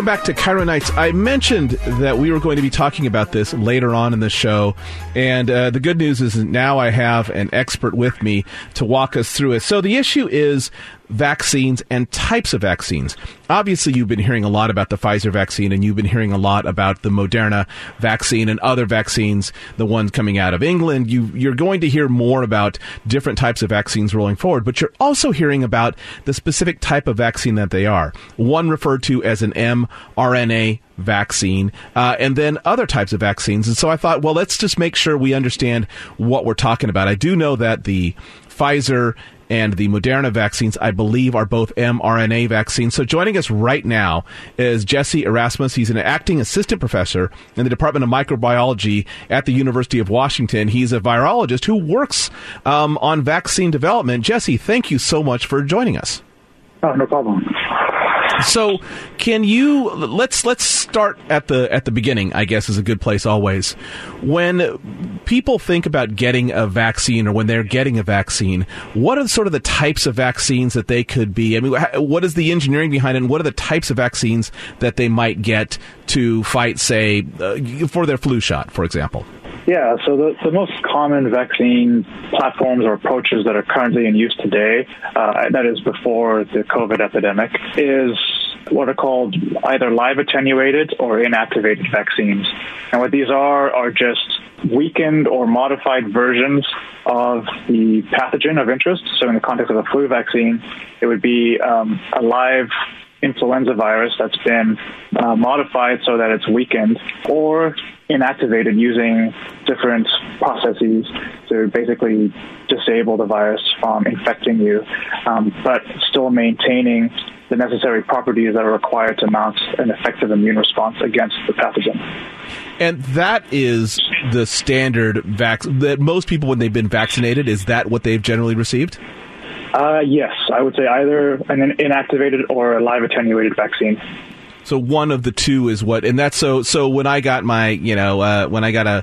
back to Chiro Nights. I mentioned that we were going to be talking about this later on in the show, and the good news is that now I have an expert with me to walk us through it. So the issue is vaccines and types of vaccines. Obviously, you've been hearing a lot about the Pfizer vaccine, and you've been hearing a lot about the Moderna vaccine and other vaccines, the ones coming out of England. You're going to hear more about different types of vaccines rolling forward, but you're also hearing about the specific type of vaccine that they are. One referred to as an mRNA vaccine, and then other types of vaccines. And so I thought, well, let's just make sure we understand what we're talking about. I do know that the Pfizer and the Moderna vaccines, I believe, are both mRNA vaccines. So joining us right now is Jesse Erasmus. He's an acting assistant professor in the Department of Microbiology at the University of Washington. He's a virologist who works on vaccine development. Jesse, thank you so much for joining us. Oh, no problem. So can you, let's start at the beginning, I guess, is a good place always. When people think about getting a vaccine or when they're getting a vaccine, what are sort of the types of vaccines that they could be? I mean, what is the engineering behind it, and what are the types of vaccines that they might get to fight, say, for their flu shot, for example? Yeah, so the most common vaccine platforms or approaches that are currently in use today, that is before the COVID epidemic, is what are called either live attenuated or inactivated vaccines. And what these are just weakened or modified versions of the pathogen of interest. So in the context of a flu vaccine, it would be a live influenza virus that's been modified so that it's weakened, or inactivated using different processes to basically disable the virus from infecting you, but still maintaining the necessary properties that are required to mount an effective immune response against the pathogen. And that is the standard that most people, when they've been vaccinated, is that what they've generally received? Yes, I would say either an inactivated or a live attenuated vaccine. So one of the two is what, and that's so when I got my, when I got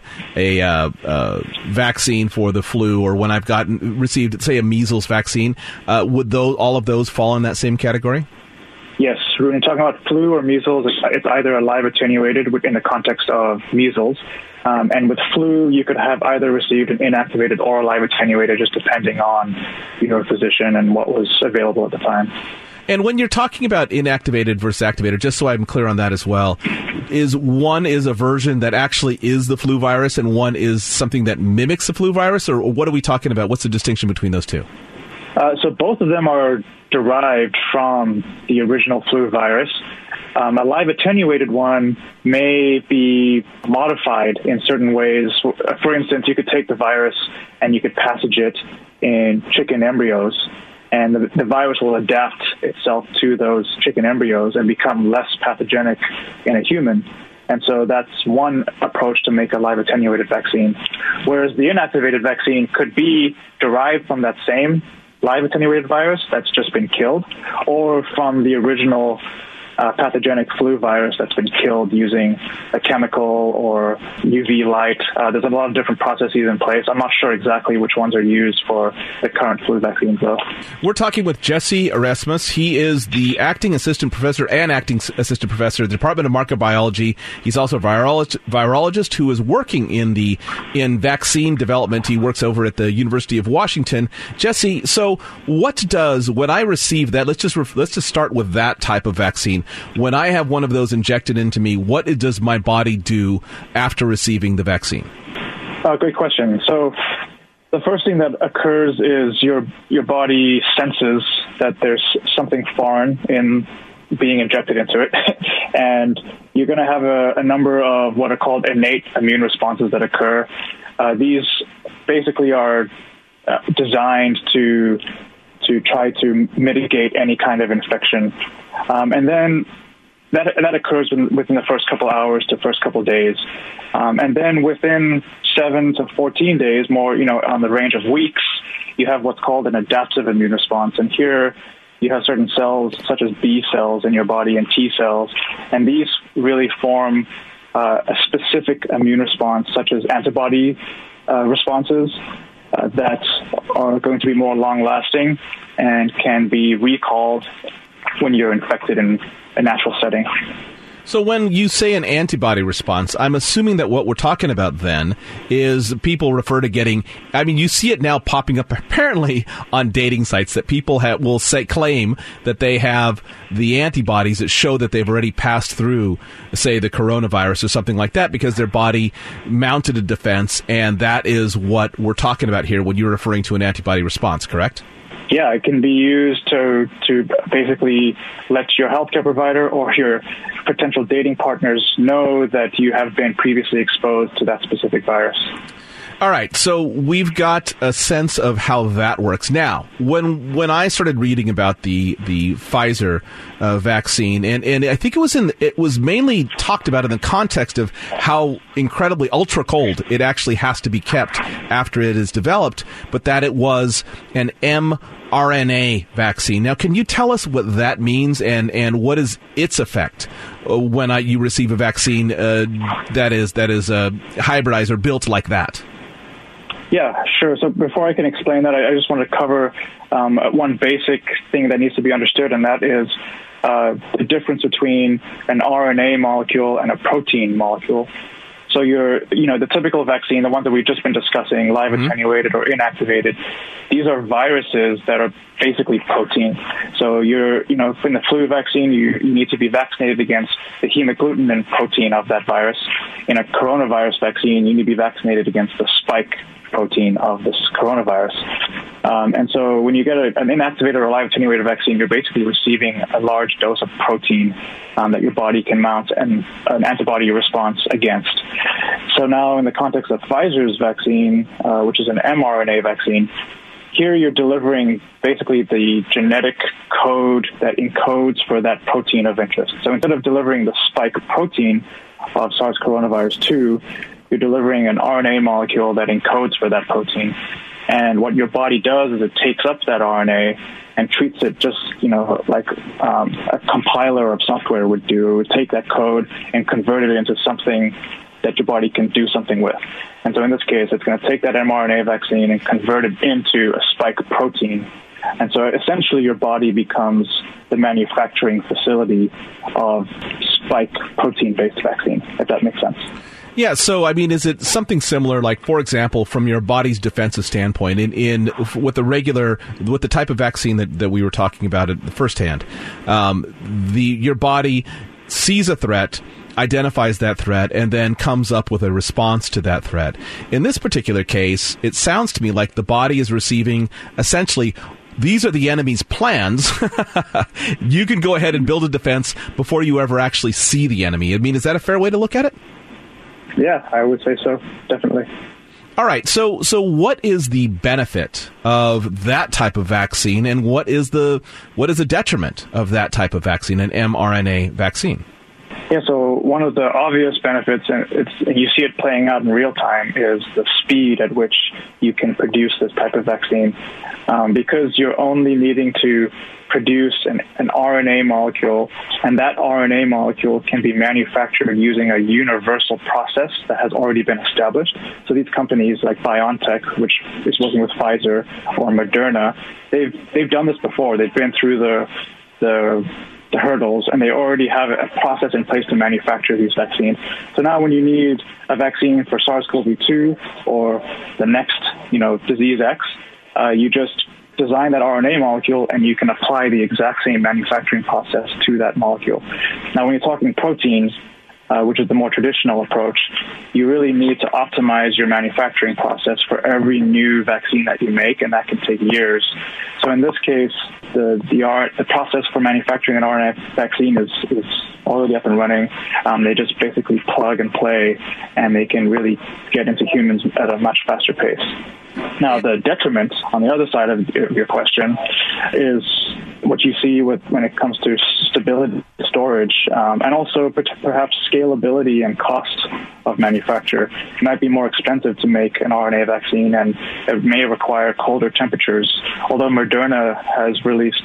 a vaccine for the flu, or when I've received, say, a measles vaccine, would all of those fall in that same category? Yes, when you're talking about flu or measles, it's either a live attenuated in the context of measles. And with flu, you could have either received an inactivated or a live attenuated, just depending on your physician and what was available at the time. And when you're talking about inactivated versus activated, just so I'm clear on that as well, one is a version that actually is the flu virus and one is something that mimics the flu virus? Or what are we talking about? What's the distinction between those two? So both of them are derived from the original flu virus. A live attenuated one may be modified in certain ways. For instance, you could take the virus and you could passage it in chicken embryos, and the virus will adapt itself to those chicken embryos and become less pathogenic in a human. And so that's one approach to make a live attenuated vaccine. Whereas the inactivated vaccine could be derived from that same live attenuated virus that's just been killed, or from the original pathogenic flu virus that's been killed using a chemical or UV light. There's a lot of different processes in place. I'm not sure exactly which ones are used for the current flu vaccines, though. We're talking with Jesse Erasmus. He is the acting assistant professor at the Department of Microbiology. He's also a virologist who is working in vaccine development. He works over at the University of Washington. Jesse, so when I receive that, let's just start with that type of vaccine. When I have one of those injected into me, what does my body do after receiving the vaccine? Great question. So the first thing that occurs is your body senses that there's something foreign in being injected into it. And you're going to have a number of what are called innate immune responses that occur. These basically are designed to try to mitigate any kind of infection. And then that occurs within the first couple hours to first couple days. And then within 7 to 14 days, more, on the range of weeks, you have what's called an adaptive immune response. And here you have certain cells, such as B cells in your body and T cells. And these really form a specific immune response, such as antibody responses that are going to be more long-lasting and can be recalled when you're infected in a natural setting. So when you say an antibody response, I'm assuming that what we're talking about then is people refer to getting, I mean, you see it now popping up apparently on dating sites that people will claim that they have the antibodies that show that they've already passed through, say, the coronavirus or something like that, because their body mounted a defense, and that is what we're talking about here when you're referring to an antibody response, correct? Yeah, it can be used to basically let your healthcare provider or your potential dating partners know that you have been previously exposed to that specific virus. All right, so we've got a sense of how that works. Now, when I started reading about the Pfizer vaccine, and I think it was mainly talked about in the context of how incredibly ultra cold it actually has to be kept after it is developed, but that it was an mRNA vaccine. Now, can you tell us what that means and what is its effect when you receive a vaccine that is hybridized or built like that? Yeah, sure. So before I can explain that, I just want to cover one basic thing that needs to be understood, and that is the difference between an RNA molecule and a protein molecule. So the typical vaccine, the one that we've just been discussing, live attenuated or inactivated, these are viruses that are basically protein. So in the flu vaccine, you need to be vaccinated against the hemagglutinin protein of that virus. In a coronavirus vaccine, you need to be vaccinated against the spike protein of this coronavirus. And so when you get an inactivated or live attenuated vaccine, you're basically receiving a large dose of protein that your body can mount an antibody response against. So now in the context of Pfizer's vaccine, which is an mRNA vaccine, here you're delivering basically the genetic code that encodes for that protein of interest. So instead of delivering the spike protein of SARS coronavirus 2, you're delivering an RNA molecule that encodes for that protein. And what your body does is it takes up that RNA and treats it just, like a compiler of software would do. It would take that code and convert it into something that your body can do something with. And so in this case, it's going to take that mRNA vaccine and convert it into a spike protein. And so essentially your body becomes the manufacturing facility of spike protein-based vaccine, if that makes sense. Yeah, so I mean, is it something similar, like, for example, from your body's defensive standpoint, with the type of vaccine that we were talking about at the first hand, your body sees a threat, identifies that threat, and then comes up with a response to that threat. In this particular case, it sounds to me like the body is receiving essentially, these are the enemy's plans. You can go ahead and build a defense before you ever actually see the enemy. I mean, is that a fair way to look at it? Yeah, I would say so, definitely. All right, so what is the benefit of that type of vaccine, and what is the detriment of that type of vaccine, an mRNA vaccine? Yeah, so one of the obvious benefits, and you see it playing out in real time, is the speed at which you can produce this type of vaccine. Because you're only needing to produce an RNA molecule, and that RNA molecule can be manufactured using a universal process that has already been established. So these companies like BioNTech, which is working with Pfizer, or Moderna, they've done this before. They've been through the hurdles, and they already have a process in place to manufacture these vaccines. So now when you need a vaccine for SARS-CoV-2 or the next, disease X, you just design that RNA molecule and you can apply the exact same manufacturing process to that molecule. Now, when you're talking proteins, which is the more traditional approach, you really need to optimize your manufacturing process for every new vaccine that you make, and that can take years. So in this case, the process for manufacturing an RNA vaccine is already up and running. They just basically plug and play, and they can really get into humans at a much faster pace. Now, the detriment on the other side of your question is what you see when it comes to stability, storage, and also perhaps scalability and cost of manufacture. It might be more expensive to make an RNA vaccine, and it may require colder temperatures, although Moderna has released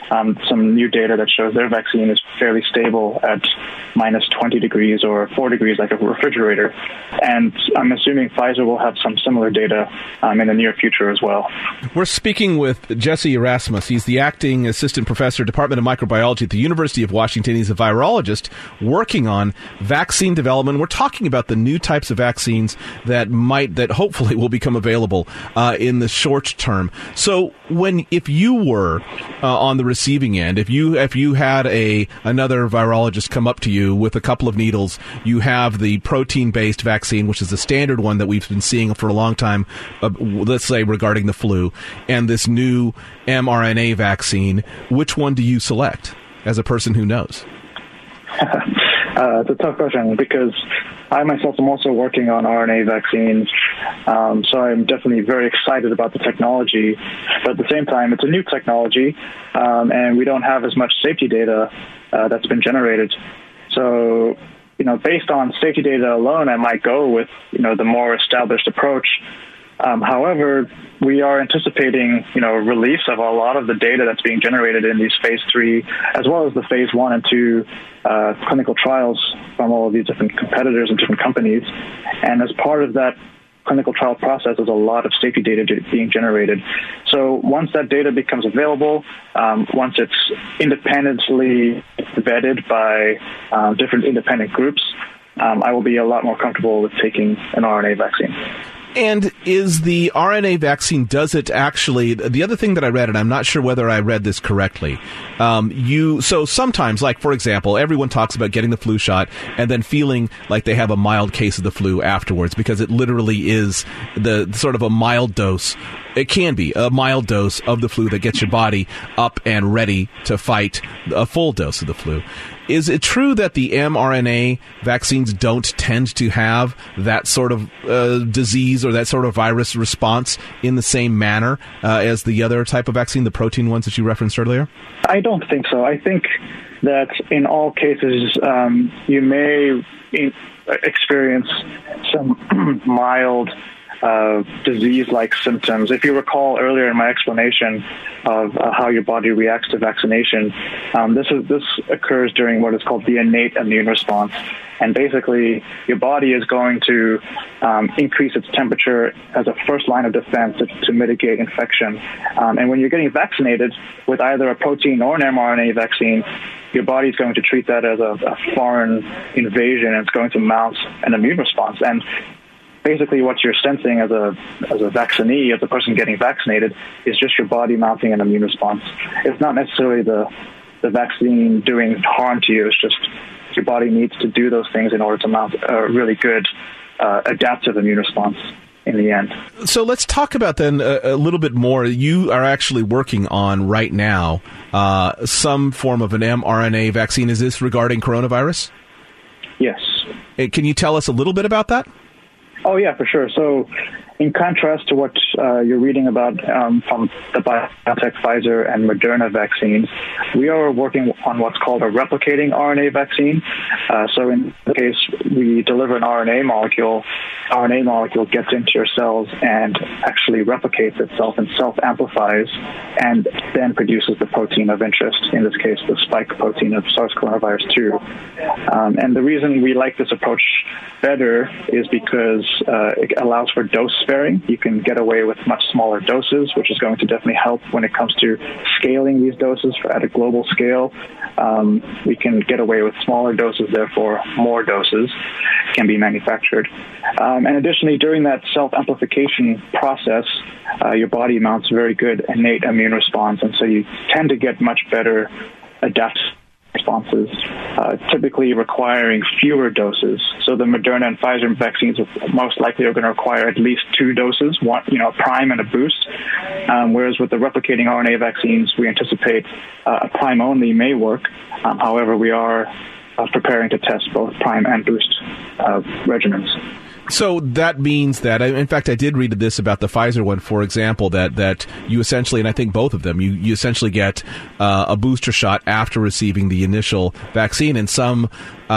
some new data that shows their vaccine is fairly stable at minus 20 degrees or 4 degrees like a refrigerator. And I'm assuming Pfizer will have some similar data in the near future as well. We're speaking with Jesse Erasmus. He's the acting assistant professor, Department of Microbiology at the University of Washington. He's a virologist working on vaccine development. We're talking about the new types of vaccines that hopefully will become available in the short term. So if you were on the receiving end, if you had another virologist come up to you with a couple of needles, you have the protein-based vaccine, which is the standard one that we've been seeing for a long time, let's say regarding the flu, and this new mRNA vaccine, which one do you select as a person who knows? It's a tough question because I myself am also working on RNA vaccines, so I'm definitely very excited about the technology. But at the same time, it's a new technology, and we don't have as much safety data that's been generated. So, based on safety data alone, I might go with, the more established approach. However, we are anticipating, release of a lot of the data that's being generated in these phase 3, as well as the phase 1 and 2 clinical trials from all of these different competitors and different companies. And as part of that clinical trial process, there's a lot of safety data being generated. So once that data becomes available, once it's independently vetted by different independent groups, I will be a lot more comfortable with taking an RNA vaccine. And is the RNA vaccine, does it actually, the other thing that I read, and I'm not sure whether I read this correctly, so sometimes, like, for example, everyone talks about getting the flu shot and then feeling like they have a mild case of the flu afterwards because it literally is the sort of a mild dose. It can be a mild dose of the flu that gets your body up and ready to fight a full dose of the flu. Is it true that the mRNA vaccines don't tend to have that sort of disease or that sort of virus response in the same manner as the other type of vaccine, the protein ones that you referenced earlier? I don't think so. I think that in all cases, you may experience some mild disease-like symptoms. If you recall earlier in my explanation of how your body reacts to vaccination, this occurs during what is called the innate immune response. And basically, your body is going to increase its temperature as a first line of defense to mitigate infection. And when you're getting vaccinated with either a protein or an mRNA vaccine, your body is going to treat that as a foreign invasion, and it's going to mount an immune response. And basically what you're sensing as a vaccinee, as a person getting vaccinated, is just your body mounting an immune response. It's not necessarily the vaccine doing harm to you. It's just your body needs to do those things in order to mount a really good adaptive immune response in the end. So let's talk about then a little bit more. You are actually working on right now some form of an mRNA vaccine. Is this regarding coronavirus? Yes. Can you tell us a little bit about that? Oh, yeah, for sure. So in contrast to what you're reading about from the BioNTech, Pfizer, and Moderna vaccines, we are working on what's called a replicating RNA vaccine. So in the case, we deliver an RNA molecule. RNA molecule gets into your cells and actually replicates itself and self-amplifies and then produces the protein of interest, in this case, the spike protein of SARS-CoV-2. And the reason we like this approach better is because it allows for dose sparing. You can get away with much smaller doses, which is going to definitely help when it comes to scaling these doses at a global scale. We can get away with smaller doses, therefore more doses can be manufactured. And additionally, during that self-amplification process, your body mounts a very good innate immune response, and so you tend to get much better adaptive responses, typically requiring fewer doses. So the Moderna and Pfizer vaccines most likely are going to require at least 2 doses, one, a prime and a boost. Whereas with the replicating RNA vaccines, we anticipate a prime only may work. However, we are preparing to test both prime and boost regimens. So that means that, in fact, I did read this about the Pfizer one, for example, that you essentially, and I think both of them, you essentially get a booster shot after receiving the initial vaccine. And some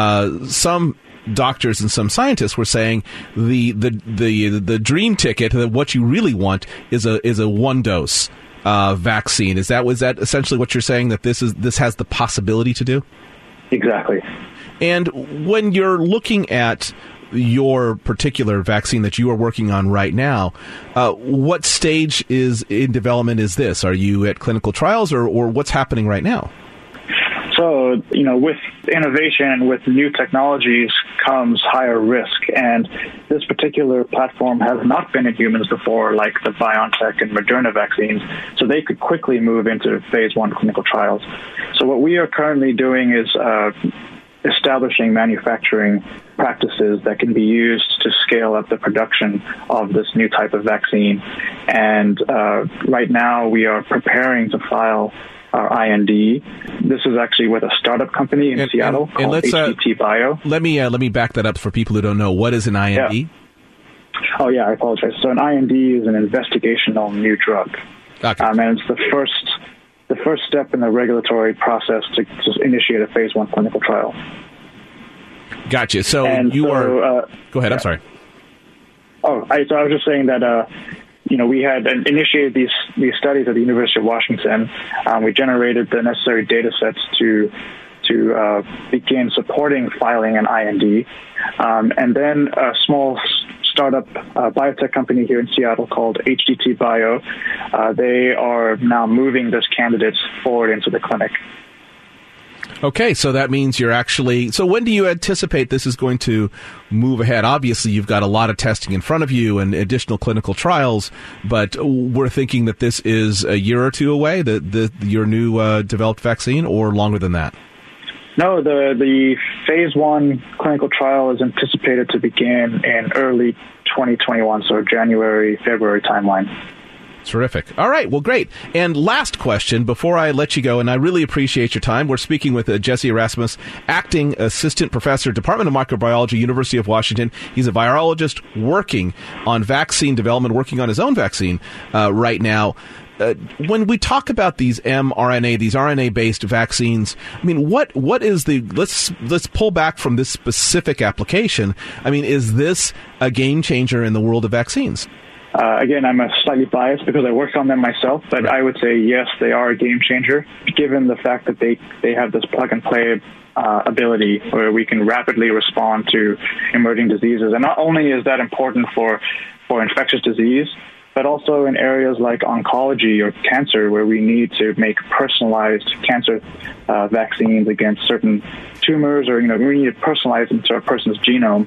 doctors and some scientists were saying the dream ticket, that what you really want is a one dose vaccine. Was that essentially what you're saying, that this has the possibility to do? Exactly. And when you're looking at your particular vaccine that you are working on right now, what stage is in development is this? Are you at clinical trials, or what's happening right now? So, with innovation, with new technologies comes higher risk. And this particular platform has not been in humans before, like the BioNTech and Moderna vaccines. So they could quickly move into phase 1 clinical trials. So what we are currently doing is establishing manufacturing practices that can be used to scale up the production of this new type of vaccine. And right now we are preparing to file our IND. This is actually with a startup company in Seattle called HDT Bio. Let me back that up for people who don't know. What is an IND? Yeah. Oh, yeah, I apologize. So an IND is an investigational new drug. Okay. And it's the first step in the regulatory process to initiate a phase 1 clinical trial. Gotcha. So go ahead. I'm sorry. So I was just saying that we had initiated these studies at the University of Washington. We generated the necessary data sets to begin supporting filing an IND. And then a small startup biotech company here in Seattle called HDT Bio, they are now moving this candidate forward into the clinic. Okay, so that means you're actually... So when do you anticipate this is going to move ahead? Obviously, you've got a lot of testing in front of you and additional clinical trials, but we're thinking that this is a year or two away, your new developed vaccine, or longer than that? No, the phase 1 clinical trial is anticipated to begin in early 2021, so January, February timeline. Terrific. All right. Well, great. And last question before I let you go, and I really appreciate your time. We're speaking with Jesse Erasmus, Acting Assistant Professor, Department of Microbiology, University of Washington. He's a virologist working on vaccine development, working on his own vaccine right now. When we talk about these mRNA, these RNA-based vaccines, I mean, what is the... Let's pull back from this specific application. I mean, is this a game changer in the world of vaccines? Again, I'm slightly biased because I worked on them myself, but right. I would say yes, they are a game changer, given the fact that they have this plug-and-play ability where we can rapidly respond to emerging diseases. And not only is that important for infectious disease, but also in areas like oncology or cancer, where we need to make personalized cancer vaccines against certain tumors, or we need to personalize into a person's genome.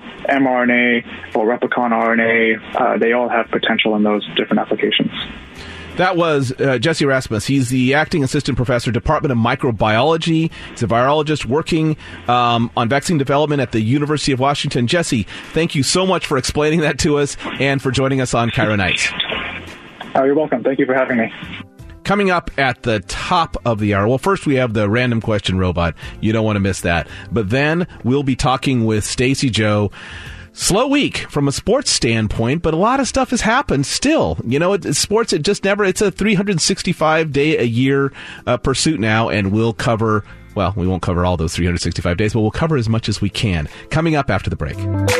mRNA or replicon RNA, they all have potential in those different applications. That was Jesse Erasmus. He's the Acting Assistant Professor, Department of Microbiology. He's a virologist working on vaccine development at the University of Washington. Jesse, thank you so much for explaining that to us and for joining us on Cairo Nights. Oh, you're welcome. Thank you for having me. Coming up at the top of the hour, well, first we have the random question robot. You don't want to miss that. But then we'll be talking with Stacey Joe. Slow week from a sports standpoint, but a lot of stuff has happened still. Sports, it's a 365-day-a-year pursuit now, and we'll cover, well, we won't cover all those 365 days, but we'll cover as much as we can. Coming up after the break.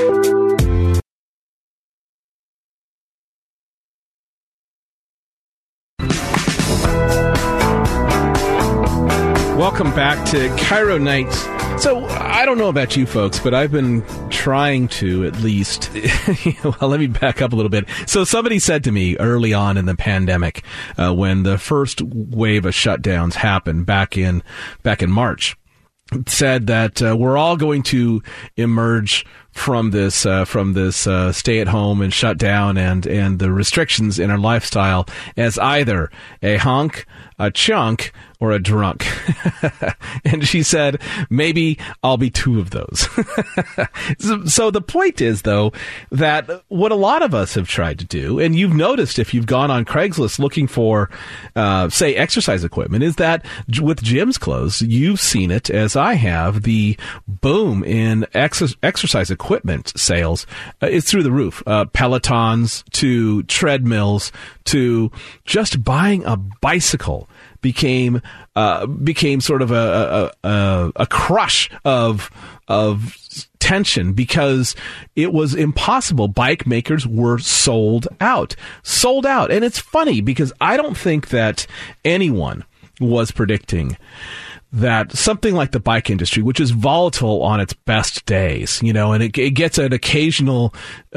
Welcome back to Cairo Nights. So, I don't know about you folks, but I've been trying to at least... well, let me back up a little bit. So somebody said to me early on in the pandemic, when the first wave of shutdowns happened back in March, said that we're all going to emerge from this stay at home and shut down and the restrictions in our lifestyle as either a hunk, a chunk, or a drunk. And she said, maybe I'll be two of those. So the point is, though, that what a lot of us have tried to do, and you've noticed if you've gone on Craigslist looking for, say, exercise equipment, is that with gyms closed, you've seen it, as I have, the boom in exercise equipment sales is through the roof. Pelotons to treadmills to just buying a bicycle became sort of a crush of tension because it was impossible. Bike makers were sold out. And it's funny because I don't think that anyone was predicting that something like the bike industry, which is volatile on its best days, and it gets an occasional,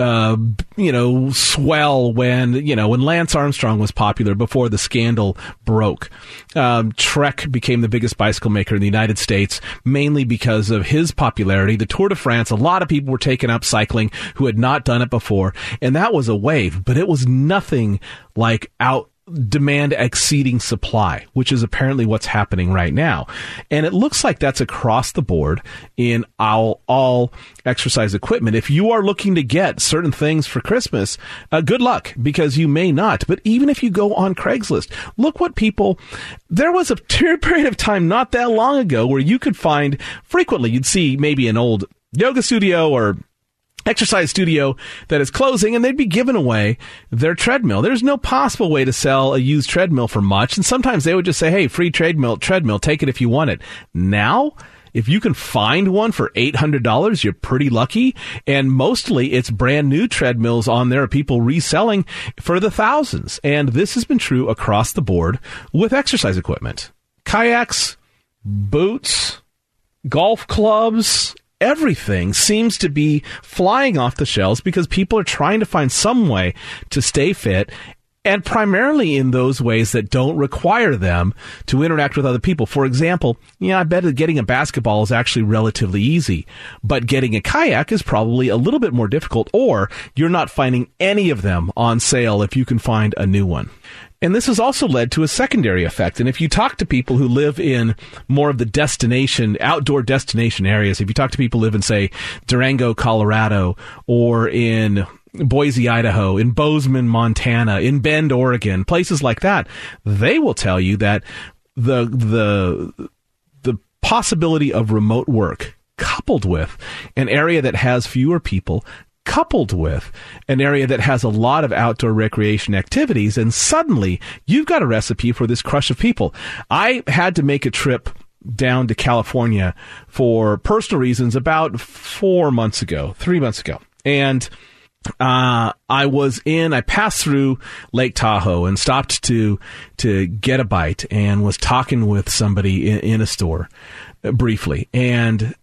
swell when Lance Armstrong was popular before the scandal broke. Trek became the biggest bicycle maker in the United States, mainly because of his popularity. The Tour de France, a lot of people were taking up cycling who had not done it before, and that was a wave, but it was nothing like demand exceeding supply, which is apparently what's happening right now. And it looks like that's across the board in all exercise equipment. If you are looking to get certain things for Christmas, good luck, because you may not. But even if you go on Craigslist, look what there was a period of time not that long ago where you could find frequently, you'd see maybe an old yoga studio or exercise studio that is closing, and they'd be giving away their treadmill. There's no possible way to sell a used treadmill for much, and sometimes they would just say, hey, free treadmill, take it if you want it. Now, if you can find one for $800, you're pretty lucky, and mostly it's brand new treadmills on there, people reselling for the thousands, and this has been true across the board with exercise equipment. Kayaks, boots, golf clubs, everything seems to be flying off the shelves because people are trying to find some way to stay fit, and primarily in those ways that don't require them to interact with other people. For example, I bet that getting a basketball is actually relatively easy, but getting a kayak is probably a little bit more difficult, or you're not finding any of them on sale if you can find a new one. And this has also led to a secondary effect. And if you talk to people who live in more of the outdoor destination areas, if you talk to people who live in, say, Durango, Colorado, or in Boise, Idaho, in Bozeman, Montana, in Bend, Oregon, places like that, they will tell you that the possibility of remote work coupled with an area that has fewer people, coupled with an area that has a lot of outdoor recreation activities, and suddenly you've got a recipe for this crush of people. I had to make a trip down to California for personal reasons about 3 months ago, and I passed through Lake Tahoe and stopped to get a bite and was talking with somebody in a store briefly, and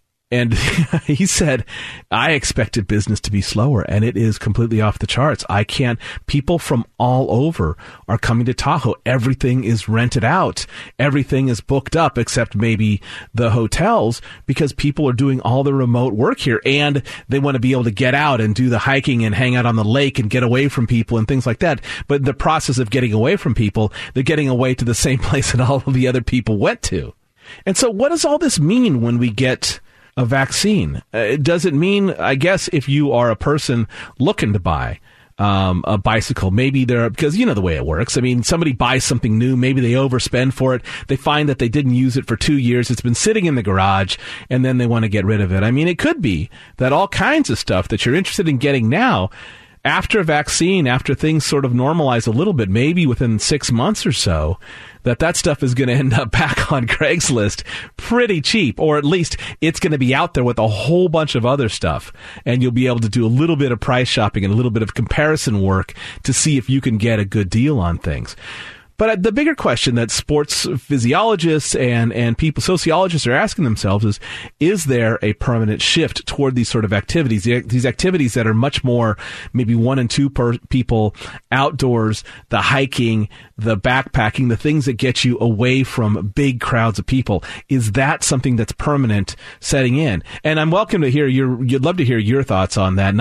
he said, I expected business to be slower, and it is completely off the charts. People from all over are coming to Tahoe. Everything is rented out. Everything is booked up except maybe the hotels, because people are doing all the remote work here, and they want to be able to get out and do the hiking and hang out on the lake and get away from people and things like that. But in the process of getting away from people, they're getting away to the same place that all of the other people went to. And so what does all this mean when we get a vaccine? Does it mean, I guess, if you are a person looking to buy a bicycle, maybe because you know the way it works. I mean, somebody buys something new, maybe they overspend for it. They find that they didn't use it for 2 years. It's been sitting in the garage, and then they want to get rid of it. I mean, it could be that all kinds of stuff that you're interested in getting now, after a vaccine, after things sort of normalize a little bit, maybe within 6 months or so, that stuff is going to end up back on Craigslist pretty cheap, or at least it's going to be out there with a whole bunch of other stuff, and you'll be able to do a little bit of price shopping and a little bit of comparison work to see if you can get a good deal on things. But the bigger question that sports physiologists and people, sociologists, are asking themselves is there a permanent shift toward these sort of activities, these activities that are much more maybe 1 and 2 people outdoors, the hiking, the backpacking, the things that get you away from big crowds of people? Is that something that's permanent setting in? And I'm welcome to hear you'd love to hear your thoughts on that,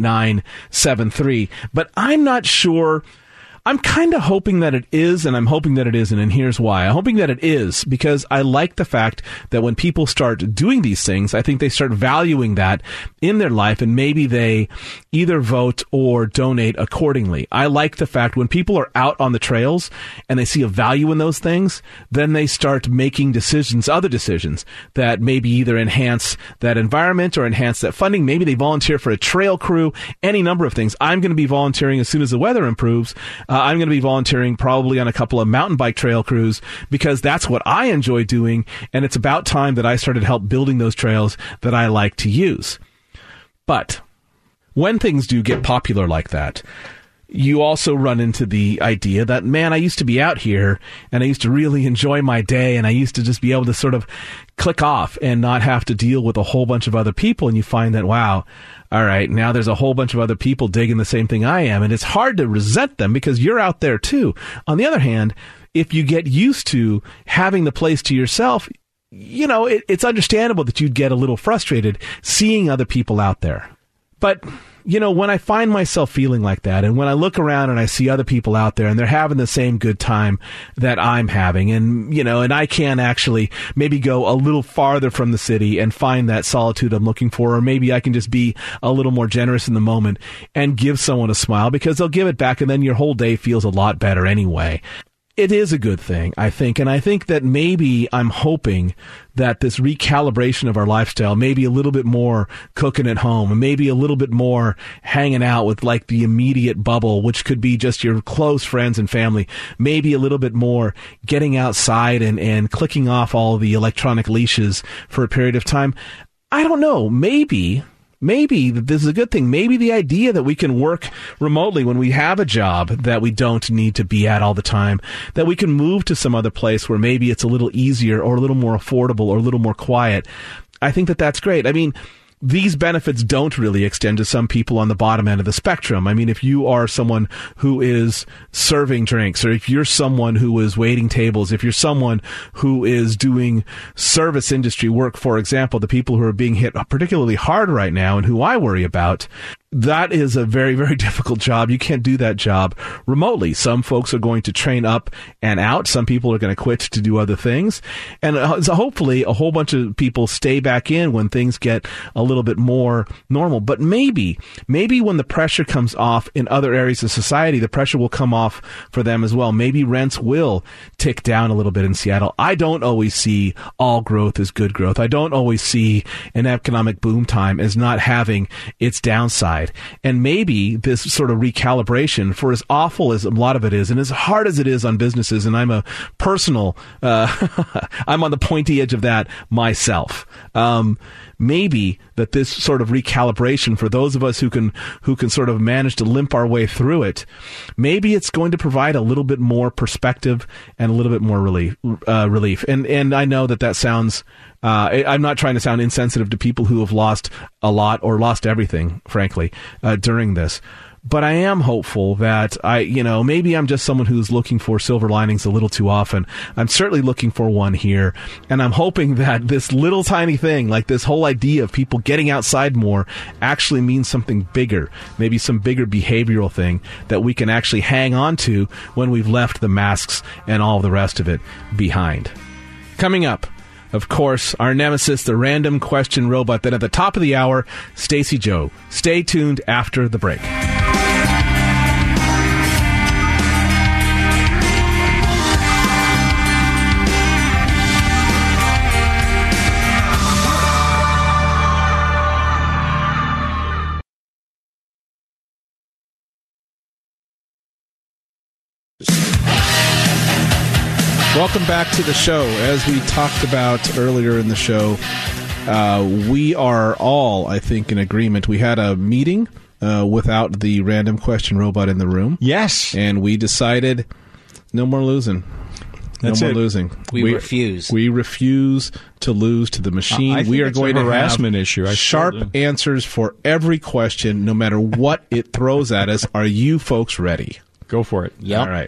98973. But I'm not sure. I'm kind of hoping that it is, and I'm hoping that it isn't, and here's why. I'm hoping that it is because I like the fact that when people start doing these things, I think they start valuing that in their life, and maybe they either vote or donate accordingly. I like the fact when people are out on the trails and they see a value in those things, then they start making other decisions that maybe either enhance that environment or enhance that funding. Maybe they volunteer for a trail crew, any number of things. I'm going to be volunteering as soon as the weather improves. I'm going to be volunteering probably on a couple of mountain bike trail crews because that's what I enjoy doing, and it's about time that I started help building those trails that I like to use. But when things do get popular like that, you also run into the idea that, man, I used to be out here and I used to really enjoy my day and I used to just be able to sort of click off and not have to deal with a whole bunch of other people. And you find that, wow, all right, now there's a whole bunch of other people digging the same thing I am. And it's hard to resent them because you're out there too. On the other hand, if you get used to having the place to yourself, you know, it's understandable that you'd get a little frustrated seeing other people out there. But, you know, when I find myself feeling like that, and when I look around and I see other people out there and they're having the same good time that I'm having, and, you know, and I can actually maybe go a little farther from the city and find that solitude I'm looking for, or maybe I can just be a little more generous in the moment and give someone a smile because they'll give it back, and then your whole day feels a lot better anyway. It is a good thing, I think, and I think that maybe I'm hoping that this recalibration of our lifestyle, maybe a little bit more cooking at home, maybe a little bit more hanging out with like the immediate bubble, which could be just your close friends and family, maybe a little bit more getting outside and clicking off all the electronic leashes for a period of time. I don't know, maybe this is a good thing. Maybe the idea that we can work remotely when we have a job that we don't need to be at all the time, that we can move to some other place where maybe it's a little easier or a little more affordable or a little more quiet. I think that that's great. I mean, these benefits don't really extend to some people on the bottom end of the spectrum. I mean, if you are someone who is serving drinks, or if you're someone who is waiting tables, if you're someone who is doing service industry work, for example, the people who are being hit particularly hard right now and who I worry about, that is a very, very difficult job. You can't do that job remotely. Some folks are going to train up and out. Some people are going to quit to do other things. And so hopefully a whole bunch of people stay back in when things get a little bit more normal. But maybe when the pressure comes off in other areas of society, the pressure will come off for them as well. Maybe rents will tick down a little bit in Seattle. I don't always see all growth as good growth. I don't always see an economic boom time as not having its downside. And maybe this sort of recalibration, for as awful as a lot of it is, and as hard as it is on businesses, and I'm a personal, I'm on the pointy edge of that myself. Maybe that this sort of recalibration for those of us who can sort of manage to limp our way through it, maybe it's going to provide a little bit more perspective and a little bit more relief. And I know that sounds, I'm not trying to sound insensitive to people who have lost a lot or lost everything, frankly, during this. But I am hopeful that maybe I'm just someone who's looking for silver linings a little too often. I'm certainly looking for one here. And I'm hoping that this little tiny thing, like this whole idea of people getting outside more, actually means something bigger, maybe some bigger behavioral thing that we can actually hang on to when we've left the masks and all the rest of it behind. Coming up, of course, our nemesis, the random question robot. Then at the top of the hour, Stacey Joe. Stay tuned after the break. Welcome back to the show. As we talked about earlier in the show, we are all, I think, in agreement. We had a meeting without the random question robot in the room. Yes. And we decided no more losing. That's no more it. losing. We refuse. We refuse to lose to the machine. I think we are it's going a to harassment have issue. sharp answers for every question, no matter what it throws at us. Are you folks ready? Go for it. Yep. All right.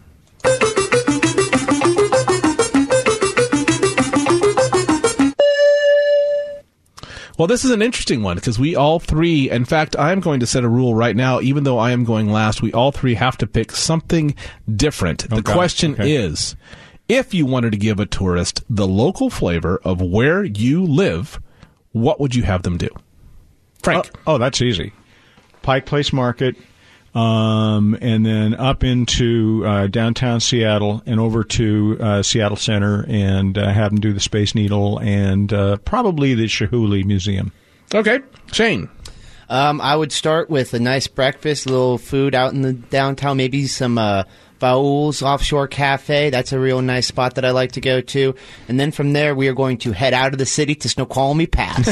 Well, this is an interesting one because we all three, in fact, I'm going to set a rule right now, even though I am going last, we all three have to pick something different. The question is, if you wanted to give a tourist the local flavor of where you live, what would you have them do? Frank. Oh, that's easy. Pike Place Market, and then up into downtown Seattle and over to Seattle Center and have them do the Space Needle and probably the Chihuly Museum. Okay. Shane. I would start with a nice breakfast, a little food out in the downtown, maybe some Faul's Offshore Cafe. That's a real nice spot that I like to go to. And then from there, we are going to head out of the city to Snoqualmie Pass.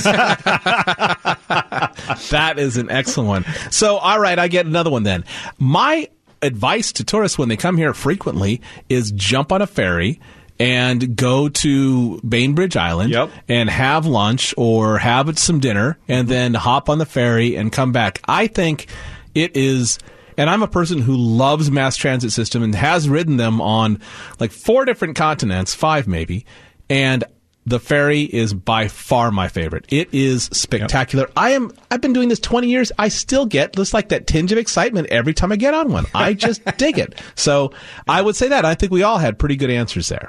That is an excellent one. So, all right, I get another one then. My advice to tourists when they come here frequently is jump on a ferry and go to Bainbridge Island and have lunch or have some dinner and then hop on the ferry and come back. I think it is... And I'm a person who loves mass transit system and has ridden them on like 4 different continents, 5 maybe. And the ferry is by far my favorite. It is spectacular. I've been doing this 20 years. I still get just like that tinge of excitement every time I get on one. I just dig it. So I would say that. I think we all had pretty good answers there.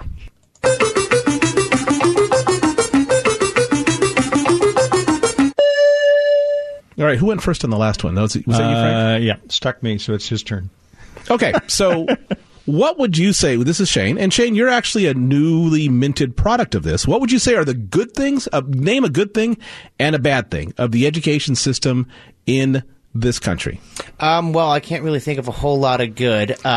All right, who went first on the last one? Was that you, Frank? Yeah, stuck me, so it's his turn. Okay, so what would you say? This is Shane. And Shane, you're actually a newly minted product of this. What would you say are the good things? Name a good thing and a bad thing of the education system in this country. Well, I can't really think of a whole lot of good. So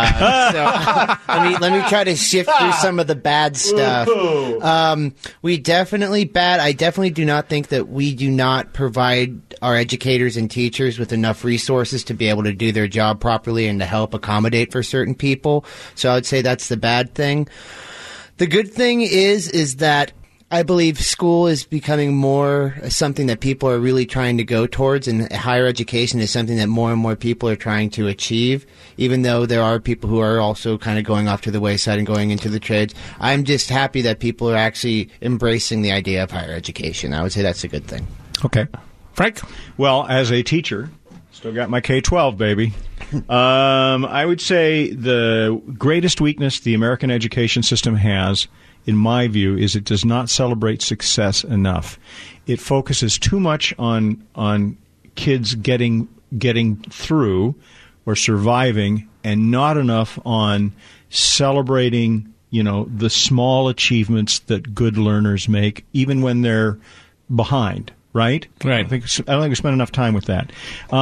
let me try to shift through some of the bad stuff. I definitely do not think that we do not provide our educators and teachers with enough resources to be able to do their job properly and to help accommodate for certain people. So I would say that's the bad thing. The good thing is that I believe school is becoming more something that people are really trying to go towards, and higher education is something that more and more people are trying to achieve, even though there are people who are also kind of going off to the wayside and going into the trades. I'm just happy that people are actually embracing the idea of higher education. I would say that's a good thing. Okay. Frank? Well, as a teacher, still got my K-12, baby. I would say the greatest weakness the American education system has, in my view, is it does not celebrate success enough. It focuses too much on kids getting through or surviving, and not enough on celebrating, the small achievements that good learners make, even when they're behind. Right? Right. I don't think we spend enough time with that.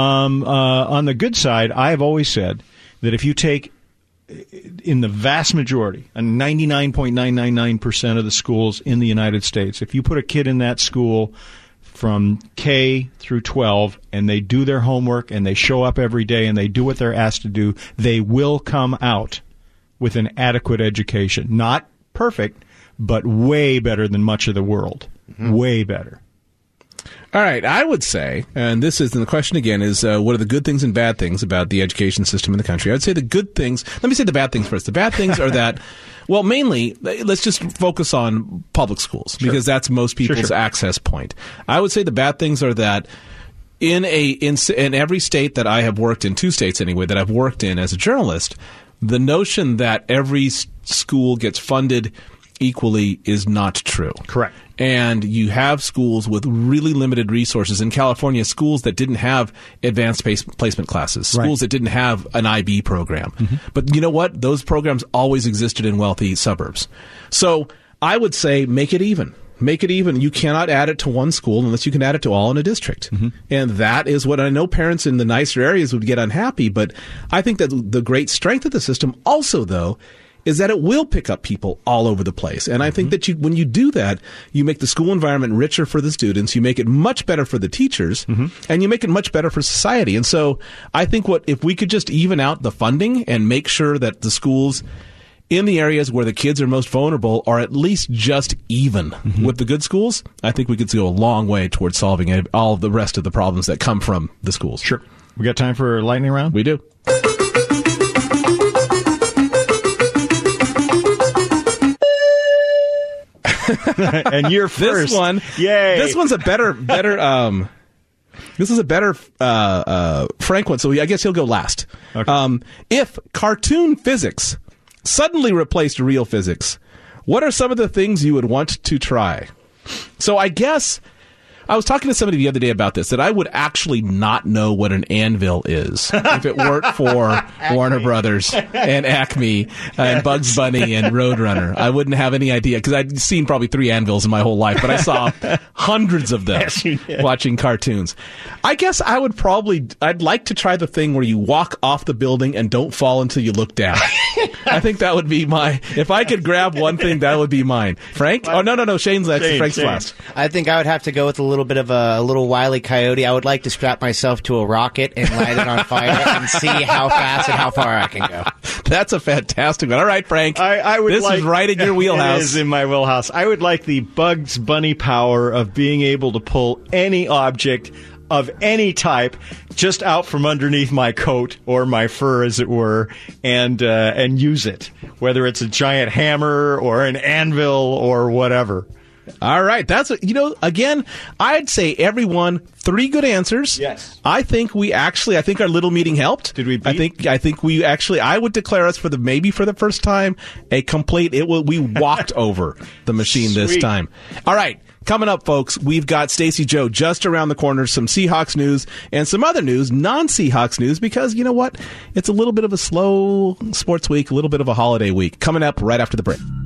On the good side, I have always said that if you take, in the vast majority, 99.999% of the schools in the United States, if you put a kid in that school from K through 12 and they do their homework and they show up every day and they do what they're asked to do, they will come out with an adequate education. Not perfect, but way better than much of the world. Mm-hmm. Way better. All right, I would say, and the question again is, what are the good things and bad things about the education system in the country? I would say the good things, let me say the bad things first. The bad things are that, well, mainly, let's just focus on public schools, because that's most people's access point. I would say the bad things are that in every state that I have worked in, 2 states anyway, that I've worked in as a journalist, the notion that every school gets funded equally is not true. Correct. And you have schools with really limited resources. In California, schools that didn't have advanced placement classes, schools that didn't have an IB program. Mm-hmm. But you know what? Those programs always existed in wealthy suburbs. So I would say make it even. Make it even. You cannot add it to one school unless you can add it to all in a district. Mm-hmm. And that is what I know parents in the nicer areas would get unhappy. But I think that the great strength of the system also, though, is that it will pick up people all over the place. And I think that when you do that, you make the school environment richer for the students, you make it much better for the teachers, and you make it much better for society. And so I think if we could just even out the funding and make sure that the schools in the areas where the kids are most vulnerable are at least just even with the good schools, I think we could go a long way towards solving all of the rest of the problems that come from the schools. Sure. We got time for a lightning round? We do. And you're first. This one, yay! This one's a better. This is a better Frank one, so I guess he'll go last. Okay. If cartoon physics suddenly replaced real physics, what are some of the things you would want to try? So I guess I was talking to somebody the other day about this, that I would actually not know what an anvil is if it weren't for Warner Brothers and Acme and Bugs Bunny and Roadrunner. I wouldn't have any idea, because I'd seen probably 3 anvils in my whole life, but I saw hundreds of them, Yes, you did. watching cartoons. I guess I'd like to try the thing where you walk off the building and don't fall until you look down. I think that would be if I could grab one thing, that would be mine. Frank? Oh, no, Shane's next. Frank's Shane. last. I think I would have to go with a little bit of a little Wile E. Coyote. I would like to strap myself to a rocket and light it on fire and see how fast and how far I can go. That's a fantastic one. All right, Frank. I would this like, is right in your wheelhouse. It is in my wheelhouse. I would like the Bugs Bunny power of being able to pull any object of any type just out from underneath my coat or my fur, as it were, and use it, whether it's a giant hammer or an anvil or whatever. All right. That's, again, I'd say everyone, 3 good answers. Yes. I think our little meeting helped. Did we beat? I think we actually, I would declare us maybe for the first time, we walked over the machine this Sweet. time. All right. Coming up, folks, we've got Stacey Joe just around the corner, some Seahawks news and some other news, non-Seahawks news, because you know what? It's a little bit of a slow sports week, a little bit of a holiday week. Coming up right after the break.